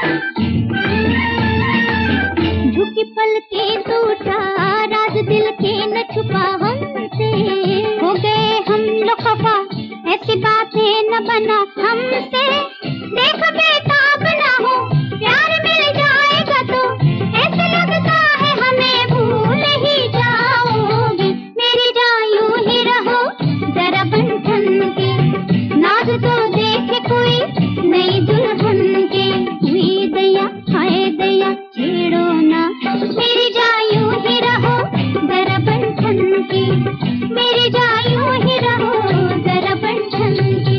झुकी पलके टूटा राज दिल के न छुपा हमसे, हो गए हम लोग खफा ऐसी बातें न बना हमसे। देख बेताब ना हो प्यार मिल जाएगा तो ऐसे लगता है हमें भूल ही जाओगे। मेरी जान यूं ही रहो जरा बन ठन के, नाज तो देखे कोई नई दुल्हन के। हुई दया हाय दया छेड़ो ना, मेरी जान यूं ही रहो जरा बन ठन के, मेरी जान यूं ही रहो जरा बन ठन के।